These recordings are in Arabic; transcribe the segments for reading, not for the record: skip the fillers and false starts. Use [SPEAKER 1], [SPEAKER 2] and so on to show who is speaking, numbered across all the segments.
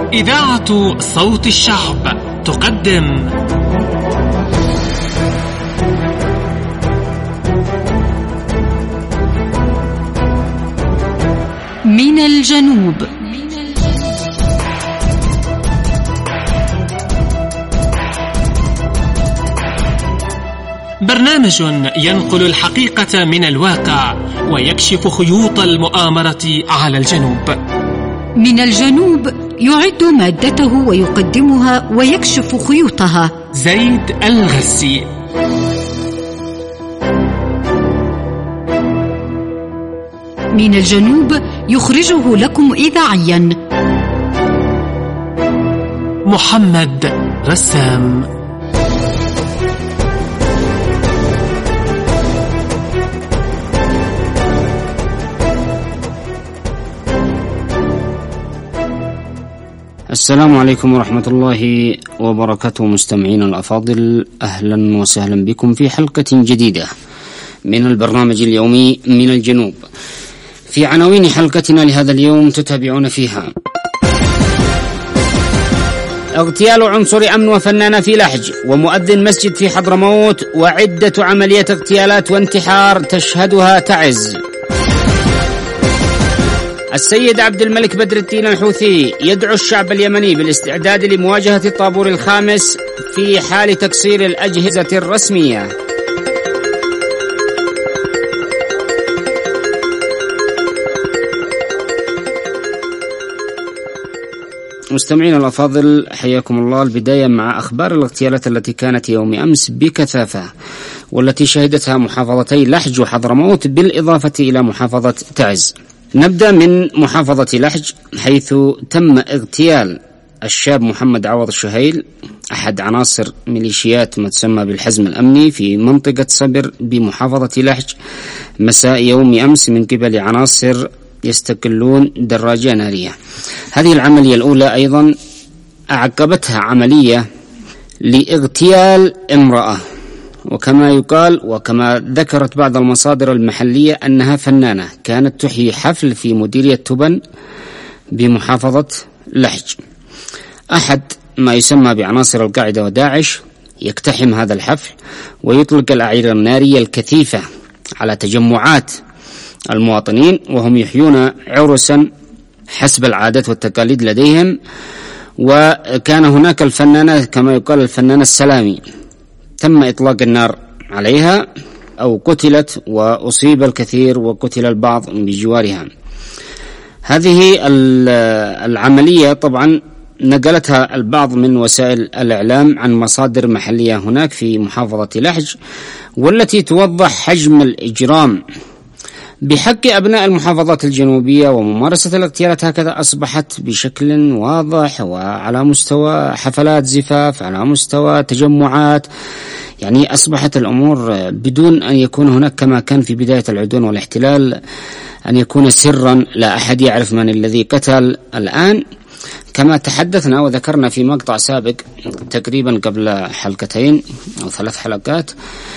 [SPEAKER 1] إذاعة صوت الشعب تقدم
[SPEAKER 2] من الجنوب.
[SPEAKER 1] برنامج ينقل الحقيقة من الواقع ويكشف خيوط المؤامرة على الجنوب.
[SPEAKER 2] من الجنوب يعد مادته ويقدمها ويكشف خيوطها
[SPEAKER 1] زيد الغسي.
[SPEAKER 2] من الجنوب يخرجه لكم إذاعيا
[SPEAKER 1] محمد رسام.
[SPEAKER 3] السلام عليكم ورحمة الله وبركاته. مستمعين الأفاضل، أهلا وسهلا بكم في حلقة جديدة من البرنامج اليومي من الجنوب. في عناوين حلقتنا لهذا اليوم تتابعون فيها: اغتيال عنصر أمن وفنانة في لحج، ومؤذن مسجد في حضرموت، وعدة عمليات اغتيالات وانتحار تشهدها تعز. السيد عبد الملك بدر الدين الحوثي يدعو الشعب اليمني بالاستعداد لمواجهة الطابور الخامس في حال تقصير الأجهزة الرسمية. مستمعين الأفاضل، حياكم الله. البداية مع أخبار الاغتيالات التي كانت يوم أمس بكثافة، والتي شهدتها محافظتي لحج وحضرموت بالإضافة إلى محافظة تعز. نبدأ من محافظة لحج، حيث تم اغتيال الشاب محمد عوض الشهيل، أحد عناصر ميليشيات ما تسمى بالحزم الأمني في منطقة صبر بمحافظة لحج مساء يوم أمس من قبل عناصر يستقلون دراجة نارية. هذه العملية الأولى أيضا أعقبتها عملية لاغتيال امرأة، وكما يقال وكما ذكرت بعض المصادر المحلية أنها فنانة كانت تحيي حفل في مديرية تبن بمحافظة لحج. أحد ما يسمى بعناصر القاعدة وداعش يقتحم هذا الحفل ويطلق الأعيرة النارية الكثيفة على تجمعات المواطنين وهم يحيون عرسا حسب العادات والتقاليد لديهم. وكان هناك الفنانة كما يقال الفنانة السلامي، تم إطلاق النار عليها أو قتلت، وأصيب الكثير وقتل البعض بجوارها. هذه العملية طبعا نقلتها البعض من وسائل الإعلام عن مصادر محلية هناك في محافظة لحج، والتي توضح حجم الإجرام بحق أبناء المحافظات الجنوبية. وممارسة الاغتيالات هكذا أصبحت بشكل واضح، وعلى مستوى حفلات زفاف، على مستوى تجمعات. يعني أصبحت الأمور بدون أن يكون هناك كما كان في بداية العدوان والاحتلال أن يكون سرا لا أحد يعرف من الذي قتل. الآن كما تحدثنا وذكرنا في مقطع سابق تقريبا قبل حلقتين أو 3 حلقات،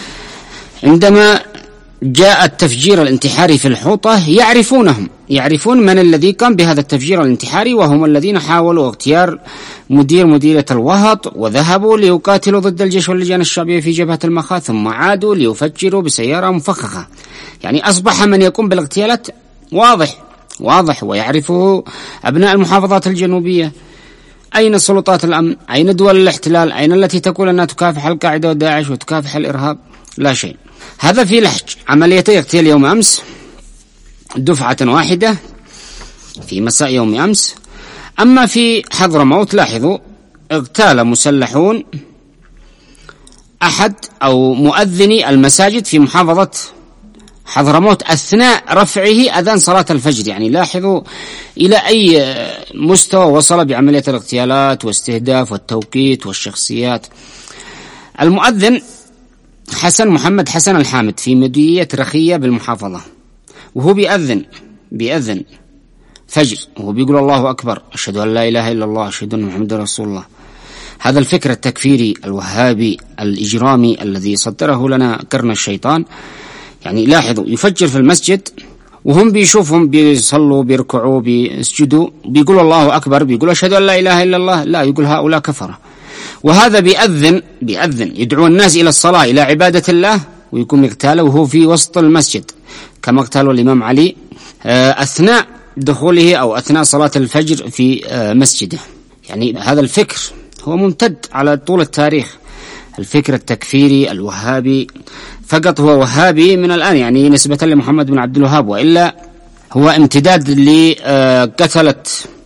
[SPEAKER 3] عندما جاء التفجير الانتحاري في الحوطة يعرفون من الذي قام بهذا التفجير الانتحاري، وهم الذين حاولوا اغتيال مديرية الوهط، وذهبوا ليقاتلوا ضد الجيش واللجان الشعبية في جبهة المخاذ، ثم عادوا ليفجروا بسيارة مفخخة. يعني أصبح من يقوم بالاغتيالات واضح ويعرفه أبناء المحافظات الجنوبية. أين سلطات الأمن؟ أين دول الاحتلال؟ أين التي تقول أنها تكافح القاعدة وداعش وتكافح الإرهاب؟ لا شيء. هذا في لحج، عمليتي اغتيال يوم أمس دفعة واحدة في مساء يوم أمس. أما في حضرموت لاحظوا اغتال مسلحون أحد أو مؤذني المساجد في محافظة حضرموت أثناء رفعه أذان صلاة الفجر. يعني لاحظوا إلى أي مستوى وصل بعملية الاغتيالات واستهداف والتوقيت والشخصيات. المؤذن محمد حسن الحامد في مديرية رخية بالمحافظة، وهو بيأذن فجر وهو بيقول الله أكبر، أشهد أن لا إله إلا الله، أشهد أن محمد رسول الله. هذا الفكر التكفيري الوهابي الإجرامي الذي صدره لنا قرن الشيطان. يعني لاحظوا يفجر في المسجد وهم بيشوفهم بيصلوا بيركعوا بيسجدوا بيقولوا الله أكبر، بيقولوا أشهد أن لا إله إلا الله، لا، يقول هؤلاء كفرة. وهذا بيأذن يدعو الناس إلى الصلاة إلى عبادة الله، ويقوم يقتاله وهو في وسط المسجد، كما اقتالوا الإمام علي أثناء دخوله أو أثناء صلاة الفجر في مسجده. يعني هذا الفكر هو ممتد على طول التاريخ، الفكر التكفيري الوهابي، فقط هو وهابي من الآن يعني نسبة لمحمد بن عبد الوهاب، وإلا هو امتداد لقتلة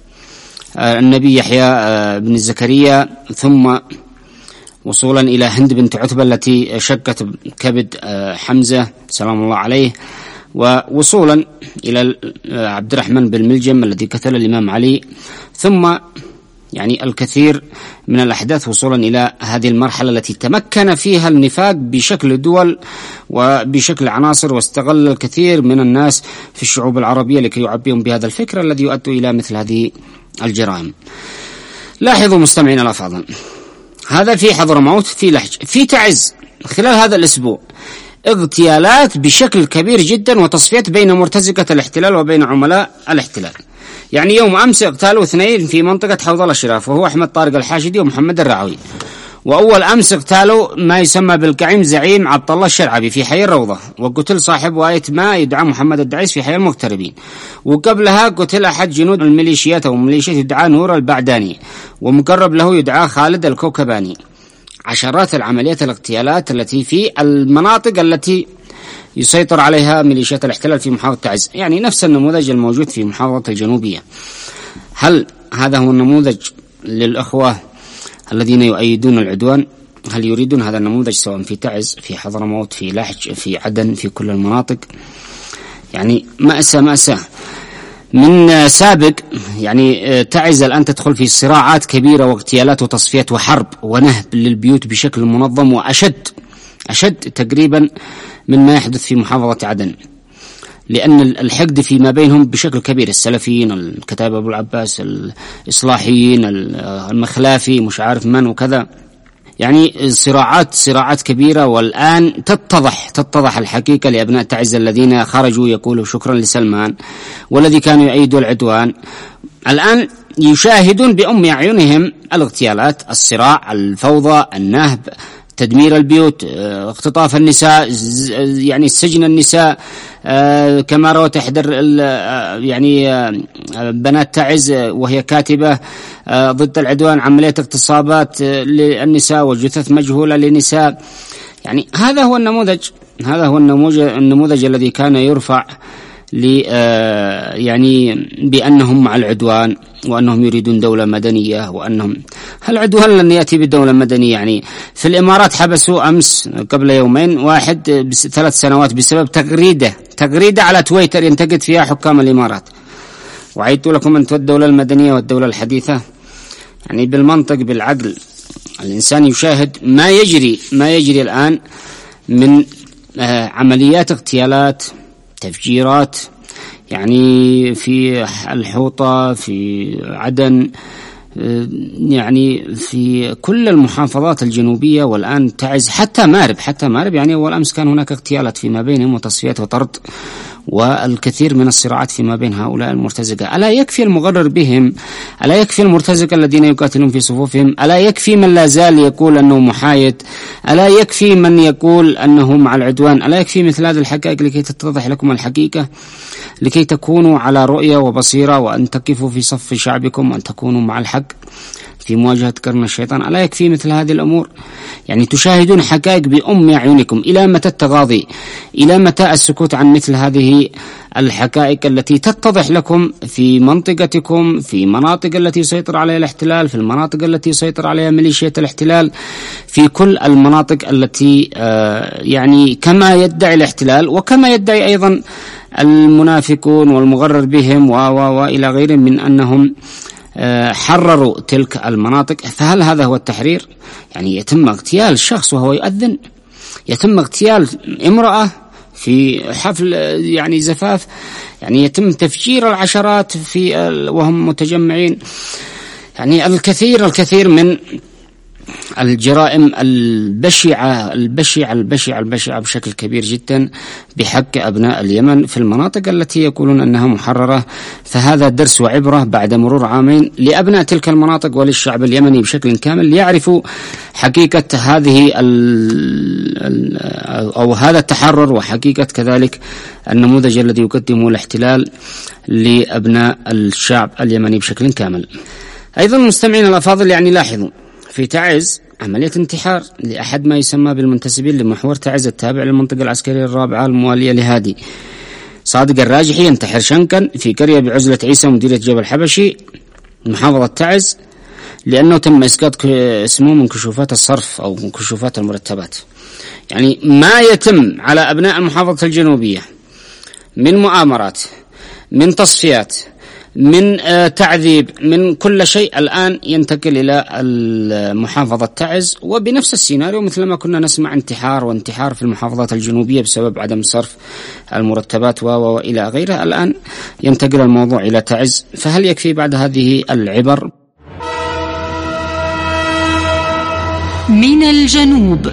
[SPEAKER 3] النبي يحيى بن زكريا، ثم وصولا إلى هند بنت عتبة التي شقت كبد حمزة سلام الله عليه، ووصولا إلى عبد الرحمن بن ملجم الذي قتل الإمام علي، ثم يعني الكثير من الأحداث وصولا إلى هذه المرحلة التي تمكن فيها النفاق بشكل دول وبشكل عناصر، واستغل الكثير من الناس في الشعوب العربية لكي يعبئهم بهذا الفكر الذي يؤدي إلى مثل هذه الجرائم. لاحظوا مستمعين الأفاضل، هذا في حضرموت، في لحج، في تعز. خلال هذا الأسبوع اغتيالات بشكل كبير جدا وتصفيات بين مرتزقة الاحتلال وبين عملاء الاحتلال. يعني يوم أمس اغتالوا 2 في منطقة حوض الله الشراف، وهو أحمد طارق الحاشدي ومحمد الرعوي. وأول أمس اغتالوا ما يسمى بالكعيم زعيم عبد الله الشرعبي في حي الروضة، وقتل صاحب واية ما يدعى محمد الدعيس في حي المغتربين. وقبلها قتل أحد جنود الميليشيات أو ميليشيات يدعى نور البعداني، ومقرب له يدعى خالد الكوكباني. عشرات العمليات الاغتيالات التي في المناطق التي يسيطر عليها ميليشيات الاحتلال في محافظة تعز، يعني نفس النموذج الموجود في محافظة الجنوبية. هل هذا هو النموذج للأخوة الذين يؤيدون العدوان؟ هل يريدون هذا النموذج سواء في تعز، في حضرموت، في لحج، في عدن، في كل المناطق؟ يعني مأساة من سابق. يعني تعز الآن تدخل في صراعات كبيرة واغتيالات وتصفيات وحرب ونهب للبيوت بشكل منظم وأشد تقريبا من ما يحدث في محافظة عدن، لأن الحقد فيما بينهم بشكل كبير، السلفيين، الكتاب أبو العباس، الإصلاحيين، المخلافي، مش عارف من وكذا. يعني صراعات كبيرة. والآن تتضح الحقيقة لأبناء تعز الذين خرجوا يقولوا شكرا لسلمان والذي كانوا يؤيدوا العدوان، الآن يشاهدون بأم أعينهم الاغتيالات، الصراع، الفوضى، النهب، تدمير البيوت، اختطاف النساء، يعني سجن النساء، كما روت إحدى يعني بنات تعز وهي كاتبة ضد العدوان عملية اغتصابات للنساء وجثث مجهولة للنساء. يعني هذا هو النموذج الذي كان يرفع يعني بأنهم مع العدوان وأنهم يريدون دولة مدنية، وأنهم العدوان لن يأتي بالدولة المدنية. يعني في الإمارات حبسوا أمس قبل يومين واحد 3 سنوات بسبب تغريدة على تويتر ينتقد فيها حكام الإمارات. وعيدت لكم أن الدولة المدنية والدولة الحديثة يعني بالمنطق بالعقل الإنسان يشاهد ما يجري الآن من عمليات اغتيالات، تفجيرات، يعني في الحوطة، في عدن، يعني في كل المحافظات الجنوبية، والآن تعز، حتى مارب. يعني أول أمس كان هناك اغتيالات فيما بينهم وتصفيات وطرد والكثير من الصراعات فيما بين هؤلاء المرتزقة. ألا يكفي المغرر بهم؟ ألا يكفي المرتزقة الذين يقاتلون في صفوفهم؟ ألا يكفي من لا زال يقول أنه محايد؟ ألا يكفي من يقول أنه مع العدوان؟ ألا يكفي مثل هذه الحقائق لكي تتضح لكم الحقيقة، لكي تكونوا على رؤية وبصيرة، وأن تقفوا في صف شعبكم، وأن تكونوا مع الحق في مواجهة قرن الشيطان؟ ألا يكفي مثل هذه الأمور؟ يعني تشاهدون حقائق بأم أعينكم. إلى متى التغاضي؟ إلى متى السكوت عن مثل هذه الحقائق التي تتضح لكم في منطقتكم، في مناطق التي يسيطر عليها الاحتلال، في المناطق التي يسيطر عليها ميليشيا الاحتلال، في كل المناطق التي يعني كما يدعي الاحتلال وكما يدعي أيضا المنافقون والمغرر بهم وإلى غيرهم من أنهم حرروا تلك المناطق. فهل هذا هو التحرير؟ يعني يتم اغتيال شخص وهو يؤذن، يتم اغتيال امرأة في حفل يعني زفاف، يعني يتم تفجير العشرات في وهم متجمعين. يعني الكثير من الجرائم البشعة بشكل كبير جدا بحق أبناء اليمن في المناطق التي يقولون أنها محررة. فهذا درس وعبرة بعد مرور عامين لأبناء تلك المناطق وللشعب اليمني بشكل كامل، ليعرفوا حقيقة هذه أو هذا التحرر، وحقيقة كذلك النموذج الذي يقدمه الاحتلال لأبناء الشعب اليمني بشكل كامل. أيضا مستمعين الأفاضل، يعني لاحظوا في تعز عملية انتحار لأحد ما يسمى بالمنتسبين لمحور تعز التابع للمنطقة العسكرية الرابعة الموالية لهادي. صادق الراجحي ينتحر شنكا في قرية بعزلة عيسى مديرية جبل حبشي محافظة تعز، لأنه تم إسقاط اسمه من كشوفات الصرف أو من كشوفات المرتبات. يعني ما يتم على أبناء المحافظة الجنوبية من مؤامرات، من تصفيات، من تعذيب، من كل شيء، الآن ينتقل إلى محافظة تعز، وبنفس السيناريو مثل ما كنا نسمع انتحار وانتحار في المحافظات الجنوبية بسبب عدم صرف المرتبات وإلى غيرها. الآن ينتقل الموضوع إلى تعز. فهل يكفي بعد هذه العبر؟
[SPEAKER 2] من الجنوب.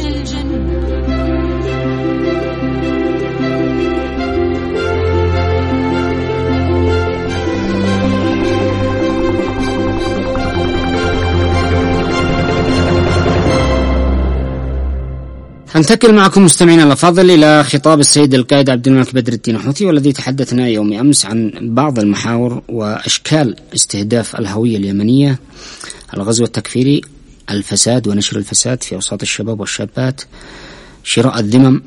[SPEAKER 3] أنتقل معكم مستمعين الأفاضل إلى خطاب السيد القائد عبد الملك بدر الدين الحوثي، والذي تحدثنا يوم أمس عن بعض المحاور وأشكال استهداف الهوية اليمنية: الغزو التكفيري، الفساد ونشر الفساد في أوساط الشباب والشابات، شراء الذمم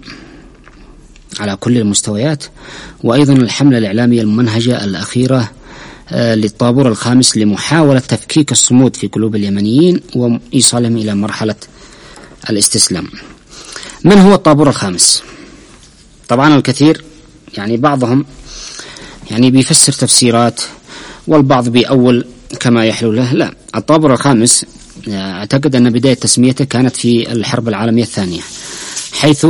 [SPEAKER 3] على كل المستويات، وأيضا الحملة الإعلامية الممنهجة الأخيرة للطابور الخامس لمحاولة تفكيك الصمود في قلوب اليمنيين وإيصالهم إلى مرحلة الاستسلام. من هو الطابور الخامس؟ طبعا الكثير يعني بعضهم يعني بيفسر تفسيرات، والبعض بيأول كما يحلو له. لا، الطابور الخامس أعتقد أن بداية تسميته كانت في الحرب العالمية الثانية، حيث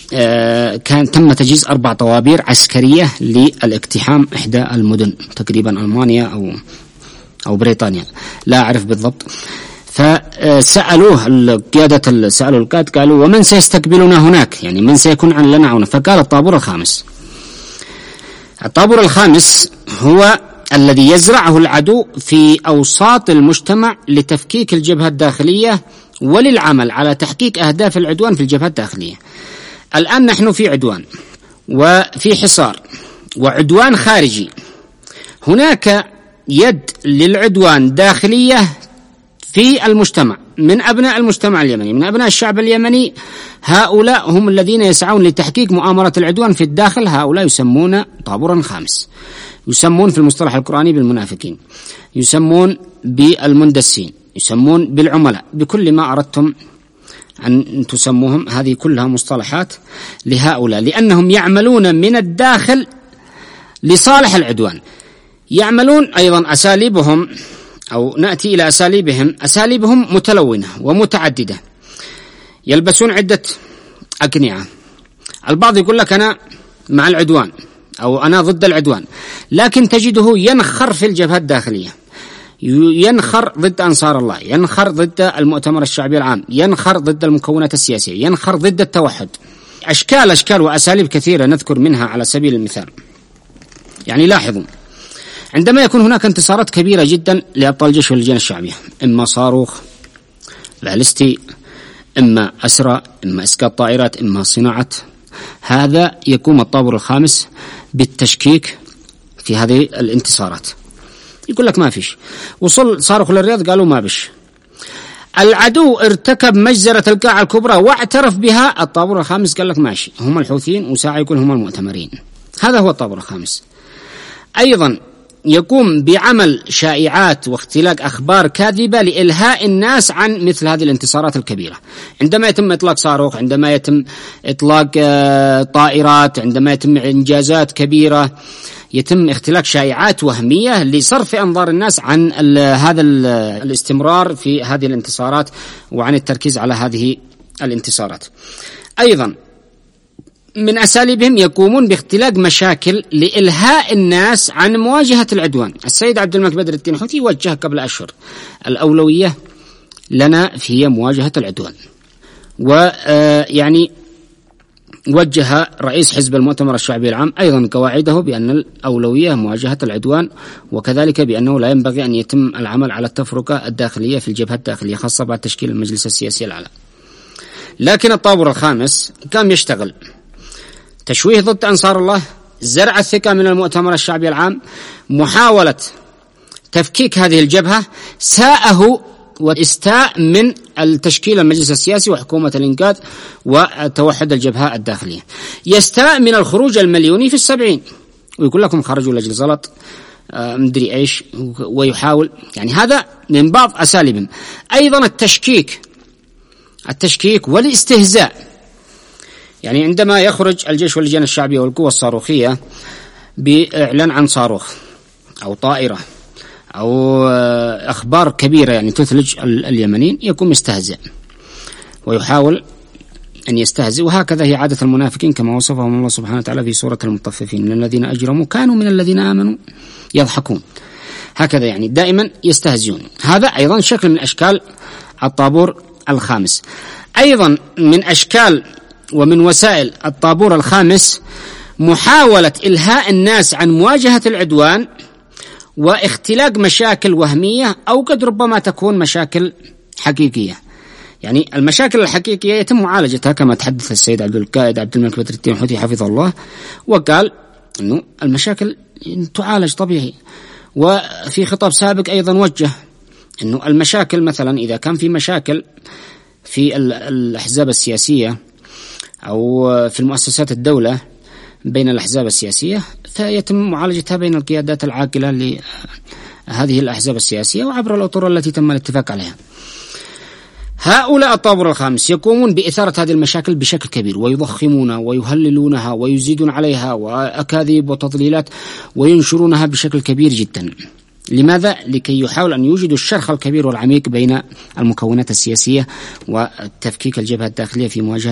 [SPEAKER 3] كان تم تجهيز 4 طوابير عسكرية للاقتحام إحدى المدن، تقريبا ألمانيا أو بريطانيا، لا أعرف بالضبط. فسألوه القيادة، سألوا القائد، قالوا: ومن سيستقبلنا هناك؟ يعني من سيكون لنا هنا؟ فقال: الطابور الخامس. الطابور الخامس هو الذي يزرعه العدو في أوساط المجتمع لتفكيك الجبهة الداخلية وللعمل على تحقيق أهداف العدوان في الجبهة الداخلية. الآن نحن في عدوان وفي حصار وعدوان خارجي. هناك يد للعدوان داخلية في المجتمع من أبناء المجتمع اليمني، من أبناء الشعب اليمني. هؤلاء هم الذين يسعون لتحقيق مؤامرة العدوان في الداخل. هؤلاء يسمون طابورا خامس، يسمون في المصطلح القرآني بالمنافقين، يسمون بالمندسين، يسمون بالعملاء، بكل ما أردتم أن تسموهم. هذه كلها مصطلحات لهؤلاء، لأنهم يعملون من الداخل لصالح العدوان. يعملون أيضا أساليبهم، أو نأتي إلى أساليبهم متلونة ومتعددة. يلبسون عدة أقنعة. البعض يقول لك أنا مع العدوان أو أنا ضد العدوان، لكن تجده ينخر في الجبهة الداخلية، ينخر ضد أنصار الله، ينخر ضد المؤتمر الشعبي العام، ينخر ضد المكونات السياسية، ينخر ضد التوحد. أشكال وأساليب كثيرة نذكر منها على سبيل المثال. يعني لاحظوا، عندما يكون هناك انتصارات كبيرة جدا لأبطال الجيش واللجان الشعبية، إما صاروخ باليستي، إما أسرى، إما إسقاط طائرات، إما صناعة، هذا يقوم الطابور الخامس بالتشكيك في هذه الانتصارات. يقول لك ما فيش، وصل صاروخ للرياض قالوا ما بش. العدو ارتكب مجزرة القاعة الكبرى واعترف بها، الطابور الخامس قال لك ماشي، هم الحوثيين، وساعة يقول هم المؤتمرين. هذا هو الطابور الخامس. أيضا يقوم بعمل شائعات واختلاق أخبار كاذبة لإلهاء الناس عن مثل هذه الانتصارات الكبيرة. عندما يتم إطلاق صاروخ، عندما يتم إطلاق طائرات، عندما يتم إنجازات كبيرة، يتم اختلاق شائعات وهمية لصرف أنظار الناس عن هذا الاستمرار في هذه الانتصارات وعن التركيز على هذه الانتصارات. أيضا من أساليبهم يقومون باختلاق مشاكل لإلهاء الناس عن مواجهة العدوان. السيد عبد الملك بدر الدين الحوثي وجه قبل أشهر الأولوية لنا هي مواجهة العدوان. ويعني وجه رئيس حزب المؤتمر الشعبي العام أيضا قواعده بأن الأولوية مواجهة العدوان، وكذلك بأنه لا ينبغي أن يتم العمل على التفرقة الداخلية في الجبهة الداخلية خاصة بعد تشكيل المجلس السياسي الأعلى. لكن الطابور الخامس كان يشتغل تشويه ضد أنصار الله، زرع الثقة من المؤتمر الشعبي العام، محاولة تفكيك هذه الجبهة، ساءه واستاء من التشكيل المجلس السياسي وحكومة الإنقاذ وتوحد الجبهة الداخلية، يستاء من الخروج المليوني في 70 ويقول لكم خرجوا لأجل زلط مدري إيش، ويحاول يعني هذا من بعض أساليبهم. أيضا التشكيك والاستهزاء، يعني عندما يخرج الجيش واللجان الشعبية والقوى الصاروخية بإعلان عن صاروخ أو طائرة أو أخبار كبيرة يعني تثلج اليمنيين، يكون مستهزئ ويحاول أن يستهزئ، وهكذا هي عادة المنافقين كما وصفهم الله سبحانه وتعالى في سورة المطففين: إن الذين أجرموا كانوا من الذين آمنوا يضحكون. هكذا يعني دائما يستهزئون. هذا أيضا شكل من أشكال الطابور الخامس. أيضا من أشكال ومن وسائل الطابور الخامس محاولة إلهاء الناس عن مواجهة العدوان واختلاق مشاكل وهمية أو قد ربما تكون مشاكل حقيقية. يعني المشاكل الحقيقية يتم معالجتها كما تحدث السيد عبد القائد عبد الملك بدر الدين الحوثي حفظه الله، وقال أنه المشاكل تعالج طبيعي. وفي خطاب سابق أيضا وجه أنه المشاكل مثلا إذا كان في مشاكل في الأحزاب السياسية أو في المؤسسات الدولة بين الأحزاب السياسية فيتم معالجتها بين القيادات العاقلة لهذه الأحزاب السياسية وعبر الأطر التي تم الاتفاق عليها. هؤلاء الطابور الخامس يقومون بإثارة هذه المشاكل بشكل كبير، ويضخمونها ويهللونها ويزيدون عليها وأكاذيب وتضليلات وينشرونها بشكل كبير جدا. لماذا؟ لكي يحاول أن يوجدوا الشرخ الكبير والعميق بين المكونات السياسية وتفكيك الجبهة الداخلية في مواجهة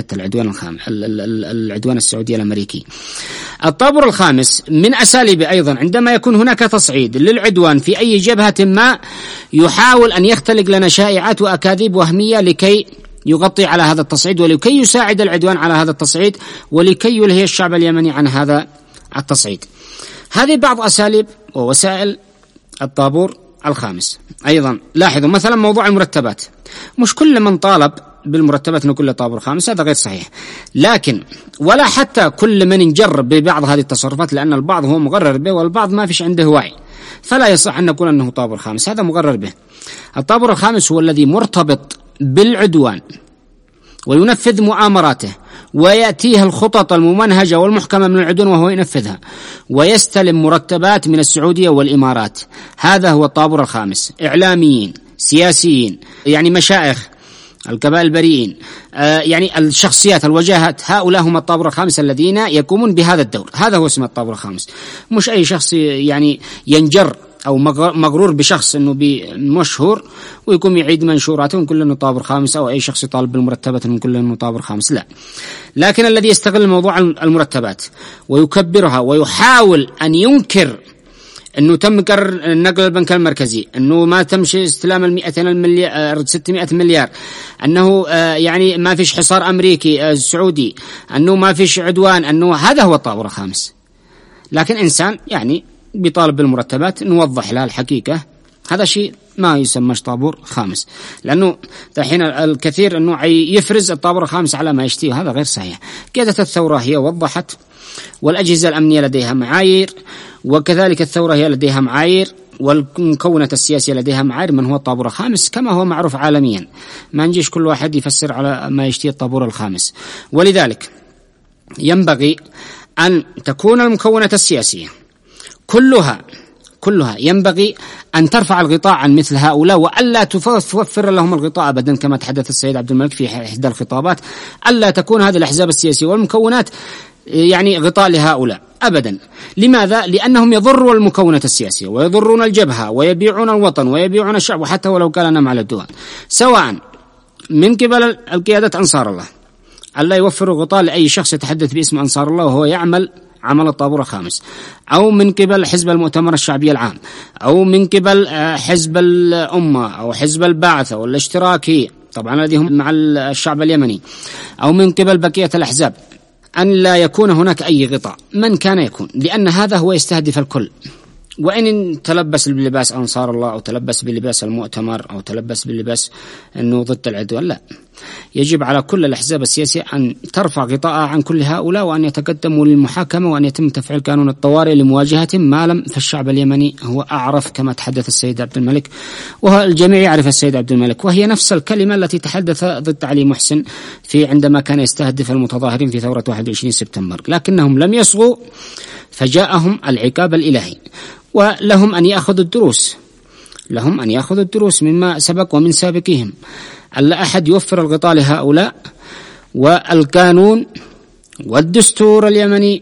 [SPEAKER 3] العدوان السعودي الأمريكي. الطابور الخامس من أساليب أيضا عندما يكون هناك تصعيد للعدوان في أي جبهة ما يحاول أن يختلق لنا شائعات وأكاذيب وهمية لكي يغطي على هذا التصعيد ولكي يساعد العدوان على هذا التصعيد ولكي يلهي الشعب اليمني عن هذا التصعيد. هذه بعض أساليب ووسائل الطابور الخامس. أيضا لاحظوا مثلا موضوع المرتبات، مش كل من طالب بالمرتبات نقول له طابور خامس، هذا غير صحيح. لكن ولا حتى كل من ينجر ببعض هذه التصرفات، لأن البعض هو مغرر به والبعض ما فيش عنده وعي، فلا يصح أن نقول أنه طابور خامس، هذا مغرر به. الطابور الخامس هو الذي مرتبط بالعدوان وينفذ مؤامراته ويأتيه الخطط الممنهجة والمحكمة من العدوان وهو ينفذها، ويستلم مرتبات من السعودية والإمارات. هذا هو الطابور الخامس. إعلاميين، سياسيين، يعني مشايخ، القبائل البريئين، يعني الشخصيات، الوجاهات، هؤلاء هم الطابور الخامس الذين يقومون بهذا الدور. هذا هو اسم الطابور الخامس، مش أي شخص يعني ينجر أو مغرور بشخص أنه مشهور ويقوم يعيد منشوراته ونقول أنه طابور خامس، أو أي شخص يطالب بالمرتبات ونقول أنه طابور خامس، لا. لكن الذي يستغل موضوع المرتبات ويكبرها ويحاول أن ينكر أنه تم نقل البنك المركزي، أنه ما تمشي استلام 600 مليار، أنه يعني ما فيش حصار أمريكي سعودي، أنه ما فيش عدوان، أنه هذا هو الطابور الخامس. لكن إنسان يعني بيطالب بالمرتبات نوضح له الحقيقة، هذا شيء ما يسمىش طابور خامس، لأنه الحين الكثير أنه يفرز الطابور الخامس على ما يشتيه، هذا غير صحيح. قيادة الثورة هي وضحت، والأجهزة الأمنية لديها معايير، وكذلك الثورة هي لديها معايير، والمكونة السياسية لديها معايير من هو الطابور الخامس كما هو معروف عالميا، ما نجيش كل واحد يفسر على ما يشتيه الطابور الخامس. ولذلك ينبغي أن تكون المكونة السياسية كلها ينبغي أن ترفع الغطاء عن مثل هؤلاء، وألا توفر لهم الغطاء أبدا، كما تحدث السيد عبد الملك في إحدى الخطابات، ألا تكون هذه الأحزاب السياسية والمكونات يعني غطاء لهؤلاء أبدا. لماذا؟ لأنهم يضروا المكونة السياسية ويضرون الجبهة ويبيعون الوطن ويبيعون الشعب، وحتى ولو كان نعم على الدول، سواء من قبل القيادة أنصار الله، ألا يوفروا غطاء لأي شخص يتحدث باسم أنصار الله وهو يعمل عمل الطابور الخامس، أو من قبل حزب المؤتمر الشعبي العام، أو من قبل حزب الأمة أو حزب البعث أو الاشتراكي طبعا الذي هم مع الشعب اليمني، أو من قبل بقية الأحزاب، أن لا يكون هناك أي غطاء من كان يكون، لأن هذا هو يستهدف الكل. وإن تلبس بلباس أنصار الله أو تلبس بلباس المؤتمر أو تلبس بلباس أنه ضد العدوان، لا، يجب على كل الأحزاب السياسية أن ترفع غطاءها عن كل هؤلاء، وأن يتقدموا للمحاكمة، وأن يتم تفعيل قانون الطوارئ لمواجهتهم، ما لم فالشعب اليمني هو أعرف كما تحدث السيد عبد الملك، والجميع يعرف السيد عبد الملك، وهي نفس الكلمة التي تحدث ضد علي محسن عندما كان يستهدف المتظاهرين في ثورة 21 سبتمبر، لكنهم لم يصغوا فجاءهم العقاب الإلهي، ولهم أن يأخذوا الدروس، لهم أن يأخذوا الدروس مما سبق ومن سابقهم. ألا أحد يوفر الغطاء لهؤلاء، والقانون والدستور اليمني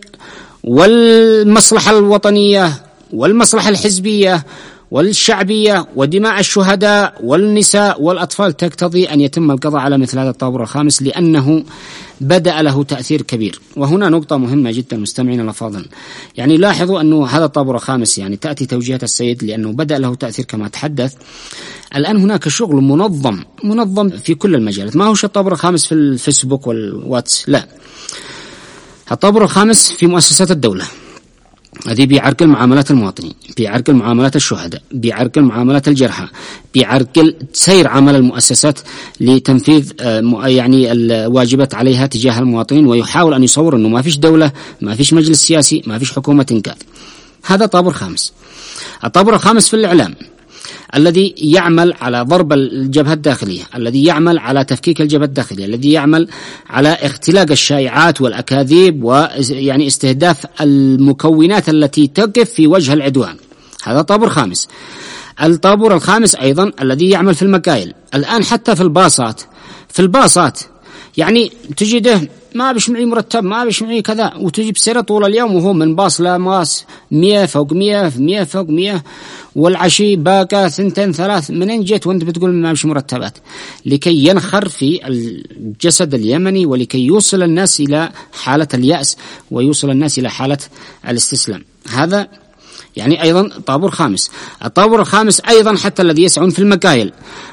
[SPEAKER 3] والمصلحة الوطنية والمصلحة الحزبية والشعبية ودماء الشهداء والنساء والأطفال تقتضي أن يتم القضاء على مثل هذا الطابور الخامس، لأنه بدأ له تأثير كبير. وهنا نقطة مهمة جدا مستمعين الأفاضل، يعني لاحظوا أنه هذا الطابور الخامس يعني تأتي توجيهات السيد لأنه بدأ له تأثير كما تحدث. الآن هناك شغل منظم في كل المجالات، ما هوش الطابور الخامس في الفيسبوك والواتس، لا، الطابور الخامس في مؤسسات الدولة، هذه بيعرقل معاملات المواطنين، بيعرقل معاملات الشهداء، بيعرقل معاملات الجرحى، بيعرقل سير عمل المؤسسات لتنفيذ يعني الواجبات عليها تجاه المواطنين، ويحاول أن يصور أنه ما فيش دولة، ما فيش مجلس سياسي، ما فيش حكومة إنقاذ. هذا طابور خامس. الطابور الخامس في الإعلام الذي يعمل على ضرب الجبهة الداخلية، الذي يعمل على تفكيك الجبهة الداخلية، الذي يعمل على اختلاق الشائعات والأكاذيب، ويعني استهداف المكونات التي تقف في وجه العدوان. هذا طابور خامس. الطابور الخامس أيضا الذي يعمل في المكايل، الآن حتى في الباصات يعني تجده ما بش معي مرتب، ما بش معي كذا، وتجيب سيرة طول اليوم وهو من باص لماس 100 فوق 100 فوق 100، والعشي باقى 2 3. منين جيت وانت بتقول ما بش مرتبات؟ لكي ينخر في الجسد اليمني، ولكي يوصل الناس إلى حالة اليأس، ويوصل الناس إلى حالة الاستسلام. هذا يعني أيضا طابور خامس. الطابور الخامس أيضا حتى الذي يسعون في المكايل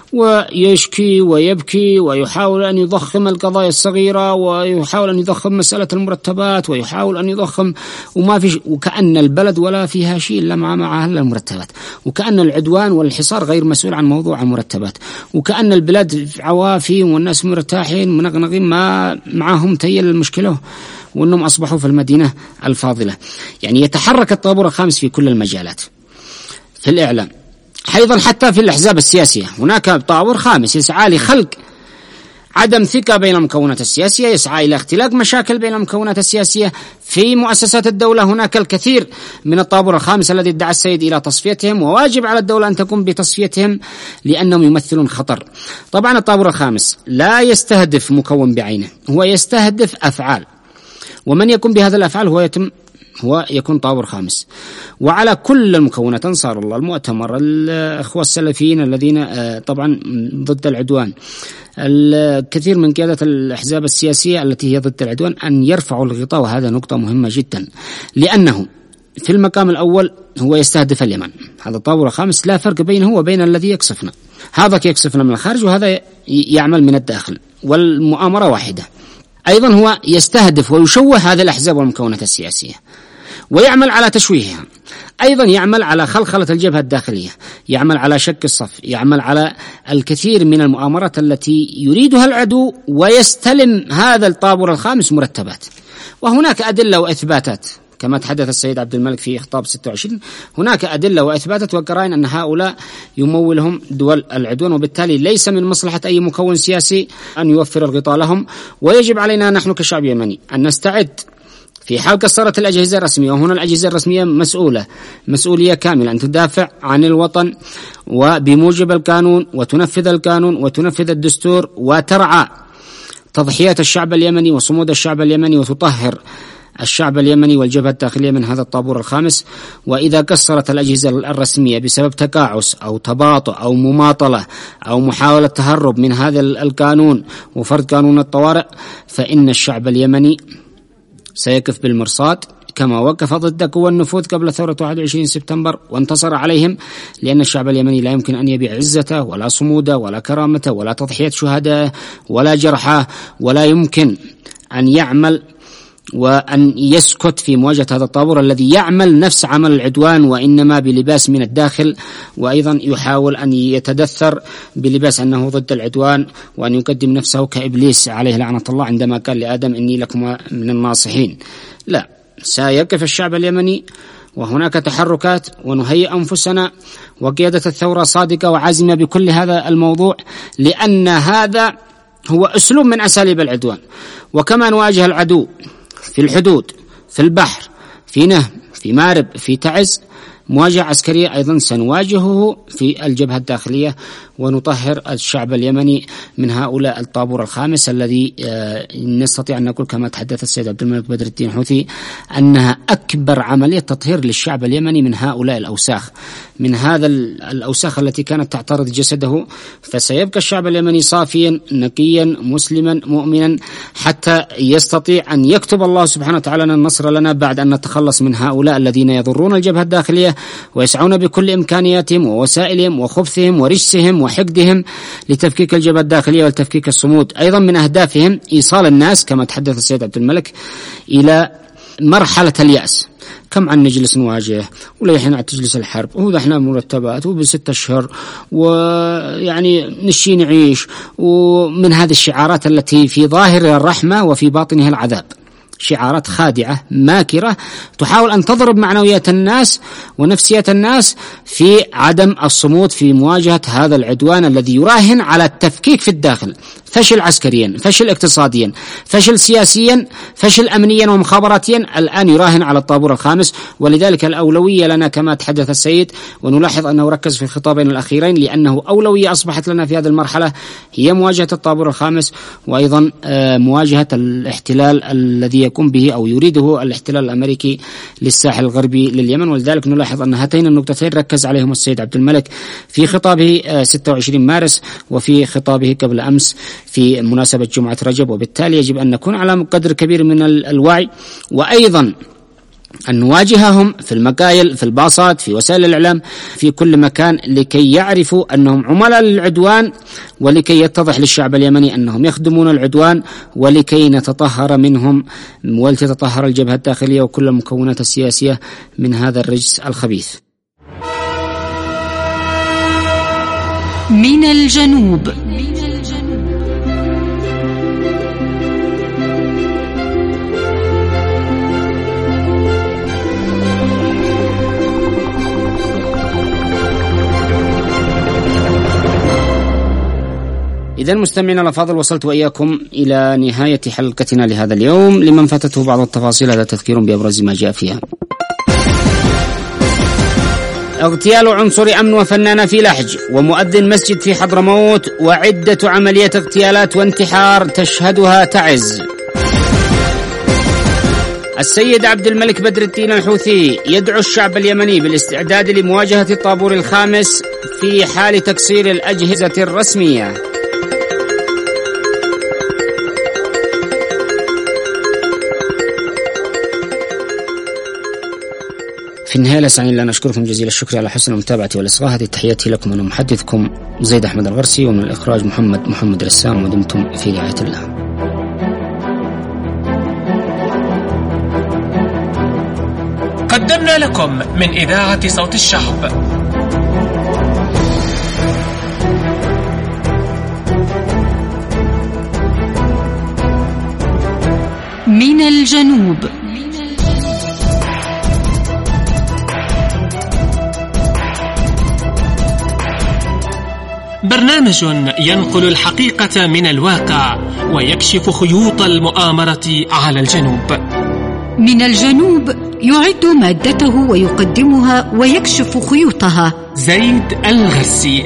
[SPEAKER 3] ويشكي ويبكي ويحاول أن يضخم القضايا الصغيرة، ويحاول أن يضخم مسألة المرتبات، ويحاول أن يضخم وما فيش، وكأن البلد ولا فيها شيء إلا مع المرتبات، وكأن العدوان والحصار غير مسؤول عن موضوع المرتبات، وكأن البلاد عوافي والناس مرتاحين منغنغين، ما معهم تيل المشكلة، وأنهم أصبحوا في المدينة الفاضلة. يعني يتحرك الطابور الخامس في كل المجالات. في الإعلام أيضا حتى في الأحزاب السياسية هناك طابور خامس يسعى لخلق عدم ثقة بين المكونات السياسية، يسعى إلى اختلاق مشاكل بين المكونات السياسية. في مؤسسات الدولة هناك الكثير من الطابور الخامس الذي ادعى السيد إلى تصفيتهم، وواجب على الدولة أن تقوم بتصفيتهم لأنهم يمثلون خطر. طبعا الطابور الخامس لا يستهدف مكون بعينه، هو يستهدف أفعال، ومن يقوم بهذا الأفعال هو يكون طابور خامس. وعلى كل المكونات، أنصار الله، المؤتمر، الأخوة السلفيين الذين طبعا ضد العدوان، الكثير من قيادة الأحزاب السياسية التي هي ضد العدوان، أن يرفعوا الغطاء. وهذا نقطة مهمة جدا، لأنه في المقام الأول هو يستهدف اليمن. هذا الطابور الخامس لا فرق بينه وبين الذي يقصفنا، هذا يقصفنا من الخارج وهذا يعمل من الداخل، والمؤامرة واحدة. أيضا هو يستهدف ويشوه هذه الأحزاب والمكونات السياسية، ويعمل على تشويهها. أيضا يعمل على خلخلة الجبهة الداخلية، يعمل على شك الصف، يعمل على الكثير من المؤامرات التي يريدها العدو، ويستلم هذا الطابور الخامس مرتبات. وهناك أدلة وإثباتات كما تحدث السيد عبد الملك في خطاب 26، هناك أدلة وإثباتات وقرائن أن هؤلاء يمولهم دول العدوان، وبالتالي ليس من مصلحة أي مكون سياسي أن يوفر الغطاء لهم. ويجب علينا نحن كشعب يمني أن نستعد في حال قصرت الأجهزة الرسمية، وهنا الأجهزة الرسمية مسؤولية كاملة أن تدافع عن الوطن وبموجب القانون، وتنفذ القانون وتنفذ الدستور، وترعى تضحيات الشعب اليمني وصمود الشعب اليمني، وتطهر الشعب اليمني والجبهة الداخلية من هذا الطابور الخامس. وإذا قصرت الأجهزة الرسمية بسبب تقاعس أو تباطؤ أو مماطلة أو محاولة تهرب من هذا القانون وفرض قانون الطوارئ، فإن الشعب اليمني سيقف بالمرصاد كما وقف ضد قوى النفوذ قبل ثورة 21 سبتمبر وانتصر عليهم، لأن الشعب اليمني لا يمكن أن يبيع عزته ولا صموده ولا كرامته ولا تضحية شهدائه ولا جرحاه، ولا يمكن أن يعمل وأن يسكت في مواجهة هذا الطابور الذي يعمل نفس عمل العدوان وإنما بلباس من الداخل، وأيضا يحاول أن يتدثر بلباس أنه ضد العدوان وأن يقدم نفسه كإبليس عليه لعنة الله عندما قال لآدم إني لكم من الناصحين. لا، سيقف الشعب اليمني وهناك تحركات، ونهيئ أنفسنا وقيادة الثورة صادقة وعازمة بكل هذا الموضوع، لأن هذا هو أسلوب من أساليب العدوان. وكما نواجه العدو في الحدود، في البحر، في نهم، في مارب، في تعز، مواجهة عسكرية أيضا سنواجهه في الجبهة الداخلية، ونطهر الشعب اليمني من هؤلاء الطابور الخامس الذي نستطيع أن نقول كما تحدث السيد عبد الملك بدر الدين الحوثي أنها أكبر عملية تطهير للشعب اليمني من هؤلاء الأوساخ، من هذا الأوساخ التي كانت تعترض جسده. فسيبقى الشعب اليمني صافيا نقيا مسلما مؤمنا حتى يستطيع أن يكتب الله سبحانه وتعالى النصر لنا بعد أن نتخلص من هؤلاء الذين يضرون الجبهة الداخلية ويسعون بكل إمكانياتهم ووسائلهم وخبثهم ورجسهم وحقدهم لتفكيك الجبهة الداخلية والتفكيك الصمود. أيضا من أهدافهم إيصال الناس كما تحدث السيد عبد الملك إلى مرحلة اليأس. كم عن نجلس نواجه ولا يحين تجلس الحرب وهو احنا مرتبات وب6 أشهر ويعني نشي نعيش، ومن هذه الشعارات التي في ظاهر الرحمة وفي باطنها العذاب، شعارات خادعة ماكرة تحاول أن تضرب معنويات الناس ونفسية الناس في عدم الصمود في مواجهة هذا العدوان الذي يراهن على التفكيك في الداخل، فشل عسكريا، فشل اقتصاديا، فشل سياسيا، فشل أمنيا ومخابراتيا، الآن يراهن على الطابور الخامس. ولذلك الأولوية لنا كما تحدث السيد، ونلاحظ أنه ركز في الخطابين الأخيرين لأنه أولوية أصبحت لنا في هذه المرحلة هي مواجهة الطابور الخامس، وأيضا مواجهة الاحتلال الذي يقوم به أو يريده الاحتلال الأمريكي للساحل الغربي لليمن. ولذلك نلاحظ أن هاتين النقطتين ركز عليهم السيد عبد الملك في خطابه 26 مارس وفي خطابه قبل أمس في مناسبة جمعة رجب. وبالتالي يجب أن نكون على قدر كبير من الوعي، وأيضا أن نواجههم في المقايل، في الباصات، في وسائل الإعلام، في كل مكان، لكي يعرفوا أنهم عملاء للعدوان، ولكي يتضح للشعب اليمني أنهم يخدمون العدوان، ولكي نتطهر منهم ولتتطهر الجبهة الداخلية وكل المكونات السياسية من هذا الرجس الخبيث.
[SPEAKER 2] من الجنوب.
[SPEAKER 3] إذن مستمعينا الأفاضل، وصلت وإياكم إلى نهاية حلقتنا لهذا اليوم. لمن فاتته بعض التفاصيل هذا تذكير بأبرز ما جاء فيها. اغتيال عنصر أمن وفنان في لحج، ومؤذن مسجد في حضرموت، وعدة عمليات اغتيالات وانتحار تشهدها تعز. السيد عبد الملك بدر الدين الحوثي يدعو الشعب اليمني بالاستعداد لمواجهة الطابور الخامس في حال تقصير الأجهزة الرسمية. في النهاية لا يسعني إلا أن أشكركم جزيل الشكر على حسن المتابعة والإصغاء. هذه تحياتي لكم، أنا محدثكم زيد أحمد الغرسي، ومن الإخراج محمد رسام، ودمتم في رعاية الله.
[SPEAKER 1] قدمنا لكم من إذاعة صوت الشعب
[SPEAKER 2] من الجنوب.
[SPEAKER 1] برنامج ينقل الحقيقة من الواقع ويكشف خيوط المؤامرة على الجنوب.
[SPEAKER 2] من الجنوب يعد مادته ويقدمها ويكشف خيوطها
[SPEAKER 1] زيد الغرسي.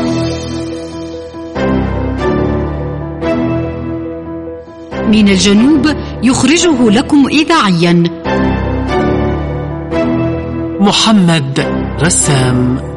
[SPEAKER 2] من الجنوب يخرجه لكم إذاعيا
[SPEAKER 1] محمد رسام.